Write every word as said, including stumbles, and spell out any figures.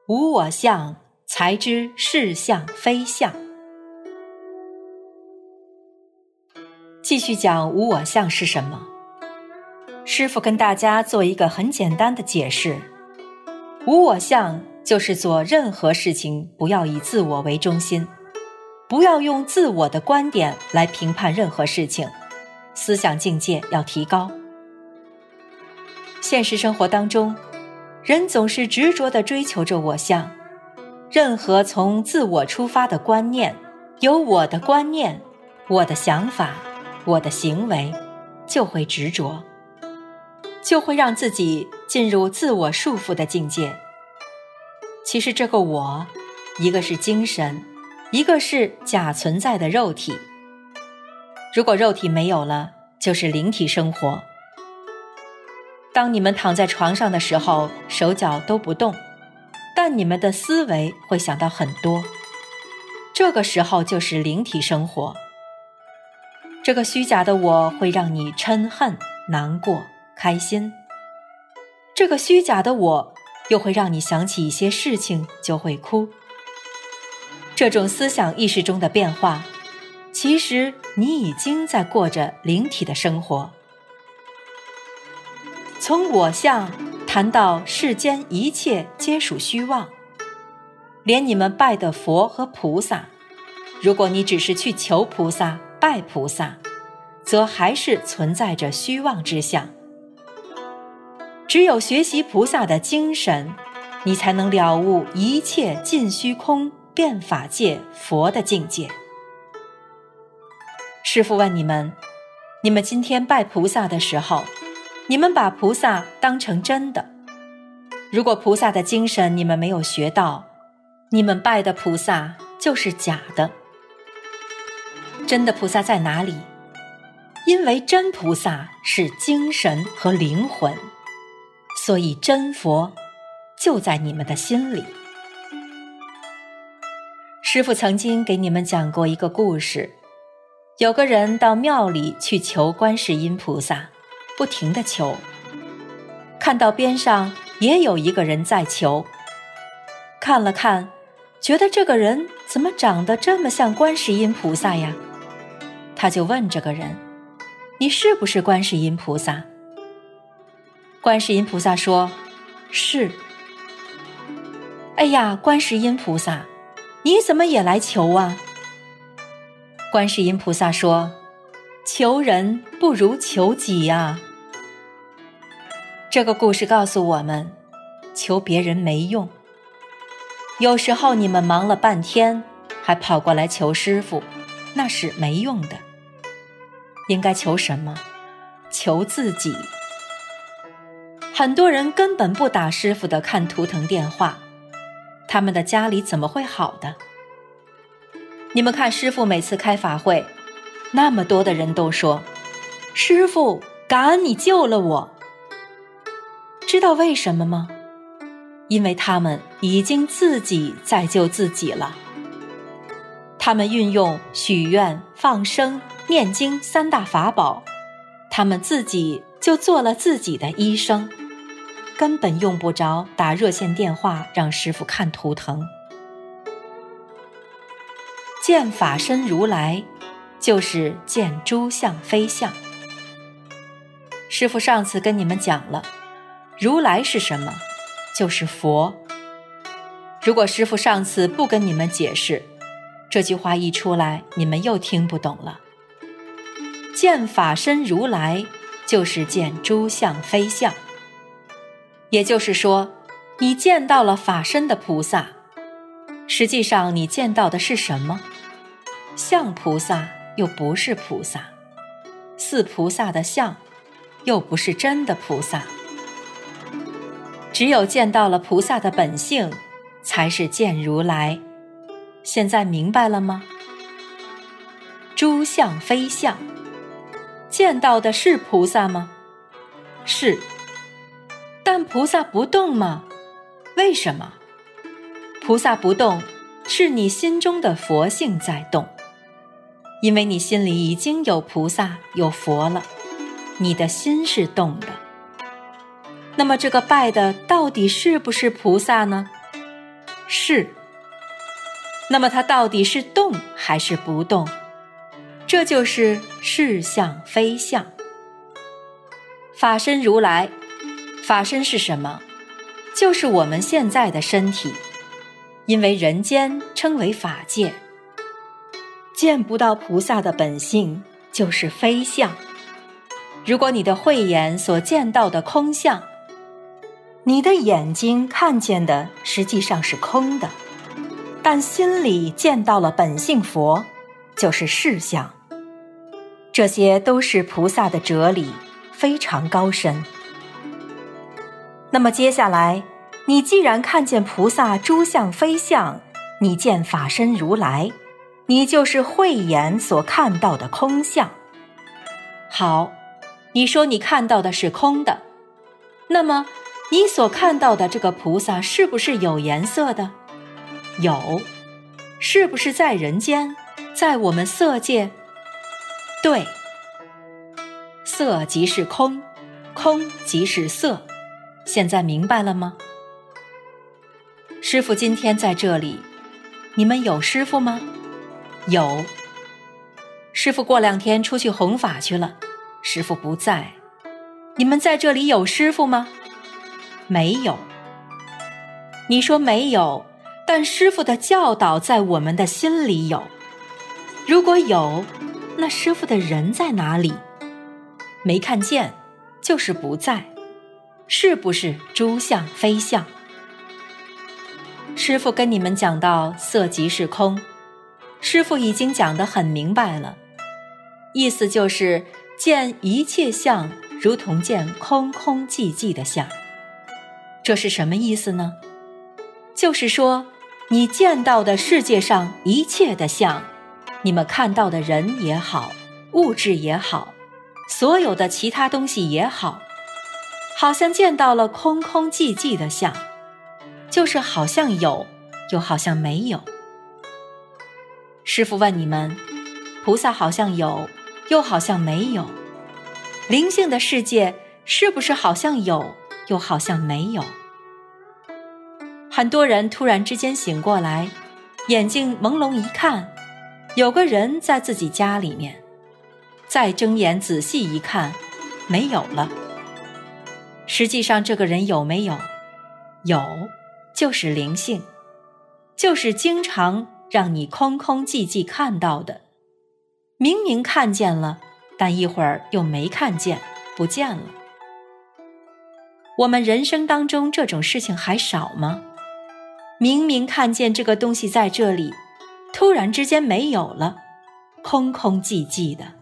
无我相，才知是相非相。继续讲无我相是什么。师父跟大家做一个很简单的解释。无我相就是做任何事情不要以自我为中心，不要用自我的观点来评判任何事情，思想境界要提高。现实生活当中，人总是执着地追求着我相，任何从自我出发的观念，有我的观念，我的想法，我的行为，就会执着，就会让自己进入自我束缚的境界。其实这个我，一个是精神，一个是假存在的肉体。如果肉体没有了，就是灵体生活。当你们躺在床上的时候，手脚都不动，但你们的思维会想到很多，这个时候就是灵体生活。这个虚假的我会让你嗔恨、难过、开心，这个虚假的我又会让你想起一些事情就会哭。这种思想意识中的变化，其实你已经在过着灵体的生活。从我相谈到世间一切皆属虚妄，连你们拜的佛和菩萨，如果你只是去求菩萨、拜菩萨，则还是存在着虚妄之相。只有学习菩萨的精神，你才能了悟一切尽虚空变法界佛的境界。师父问你们，你们今天拜菩萨的时候，你们把菩萨当成真的。如果菩萨的精神你们没有学到，你们拜的菩萨就是假的。真的菩萨在哪里？因为真菩萨是精神和灵魂，所以真佛就在你们的心里。师父曾经给你们讲过一个故事，有个人到庙里去求观世音菩萨，不停地求，看到边上也有一个人在求，看了看，觉得这个人怎么长得这么像观世音菩萨呀？他就问这个人，你是不是观世音菩萨？观世音菩萨说，是。哎呀，观世音菩萨，你怎么也来求啊？观世音菩萨说，求人不如求己啊。这个故事告诉我们，求别人没用。有时候你们忙了半天，还跑过来求师父，那是没用的。应该求什么？求自己。很多人根本不打师父的看图腾电话，他们的家里怎么会好的？你们看师父每次开法会，那么多的人都说，师父，感恩你救了我。知道为什么吗？因为他们已经自己在救自己了。他们运用许愿、放生、念经三大法宝，他们自己就做了自己的医生，根本用不着打热线电话让师父看图腾。见法身如来，就是见诸相非相。师父上次跟你们讲了，如来是什么？就是佛。如果师父上次不跟你们解释，这句话一出来，你们又听不懂了。见法身如来，就是见诸相非相。也就是说，你见到了法身的菩萨，实际上你见到的是什么？相菩萨又不是菩萨，似菩萨的相又不是真的菩萨。只有见到了菩萨的本性，才是见如来。现在明白了吗？诸相非相，见到的是菩萨吗？是。但菩萨不动吗？为什么？菩萨不动，是你心中的佛性在动。因为你心里已经有菩萨有佛了，你的心是动的。那么这个拜的到底是不是菩萨呢？ 是。那么它到底是动还是不动？这就是是相非相。法身如来，法身是什么？就是我们现在的身体，因为人间称为法界，见不到菩萨的本性，就是非相。如果你的慧眼所见到的空相，你的眼睛看见的实际上是空的，但心里见到了本性佛，就是是相。这些都是菩萨的哲理，非常高深。那么接下来，你既然看见菩萨诸相非相，你见法身如来，你就是慧眼所看到的空相。好，你说你看到的是空的，那么你所看到的这个菩萨是不是有颜色的？有。是不是在人间，在我们色界？对。色即是空，空即是色，现在明白了吗？师父今天在这里，你们有师父吗？有。师父过两天出去弘法去了，师父不在。你们在这里有师父吗？没有。你说没有，但师父的教导在我们的心里有。如果有，那师父的人在哪里？没看见，就是不在。是不是诸相非相？师父跟你们讲到色即是空，师父已经讲得很明白了，意思就是见一切相如同见空空寂寂的相。这是什么意思呢？就是说，你见到的世界上一切的相，你们看到的人也好，物质也好，所有的其他东西也好，好像见到了空空寂寂的相，就是好像有，又好像没有。师父问你们，菩萨好像有，又好像没有，灵性的世界是不是好像有，又好像没有？很多人突然之间醒过来，眼睛朦胧一看，有个人在自己家里面，再睁眼仔细一看，没有了。实际上这个人有没有？有，就是灵性，就是经常让你空空寂寂看到的。明明看见了，但一会儿又没看见，不见了。我们人生当中这种事情还少吗？明明看见这个东西在这里，突然之间没有了，空空寂寂的。